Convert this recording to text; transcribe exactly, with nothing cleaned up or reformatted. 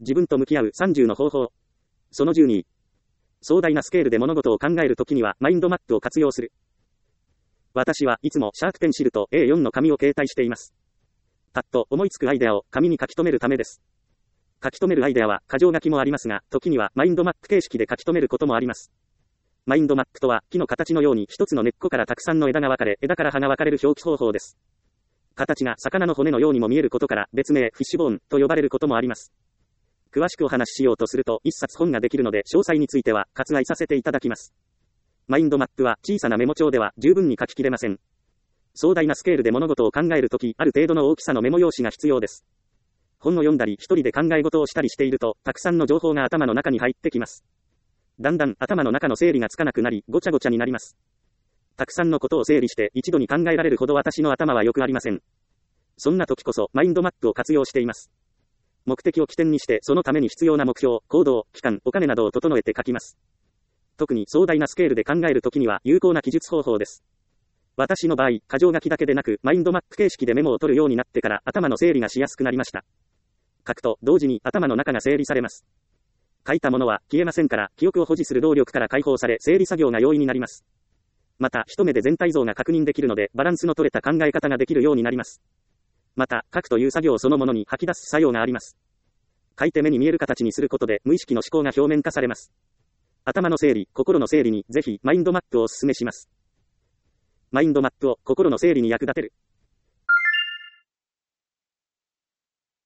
自分と向き合うさんじゅうの方法。そのじゅうに。壮大なスケールで物事を考えるときにはマインドマップを活用する。私はいつもシャープペンシルと エーよん の紙を携帯しています。パッと思いつくアイデアを紙に書き留めるためです。書き留めるアイデアは箇条書きもありますが、時にはマインドマップ形式で書き留めることもあります。マインドマップとは木の形のように一つの根っこからたくさんの枝が分かれ、枝から葉が分かれる表記方法です。形が魚の骨のようにも見えることから別名フィッシュボーンと呼ばれることもあります。詳しくお話ししようとすると一冊本ができるので詳細については割愛させていただきます。マインドマップは小さなメモ帳では十分に書ききれません。壮大なスケールで物事を考えるとき、ある程度の大きさのメモ用紙が必要です。本を読んだり一人で考え事をしたりしていると、たくさんの情報が頭の中に入ってきます。だんだん頭の中の整理がつかなくなり、ごちゃごちゃになります。たくさんのことを整理して一度に考えられるほど私の頭はよくありません。そんな時こそマインドマップを活用しています。目的を起点にしてそのために必要な目標、行動、期間、お金などを整えて書きます。特に壮大なスケールで考えるときには有効な記述方法です。私の場合、箇条書きだけでなくマインドマップ形式でメモを取るようになってから頭の整理がしやすくなりました。書くと同時に頭の中が整理されます。書いたものは消えませんから、記憶を保持する動力から解放され、整理作業が容易になります。また、一目で全体像が確認できるので、バランスの取れた考え方ができるようになります。また、書くという作業そのものに吐き出す作用があります。書いて目に見える形にすることで、無意識の思考が表面化されます。頭の整理、心の整理に、ぜひ、マインドマップをお勧めします。マインドマップを心の整理に役立てる。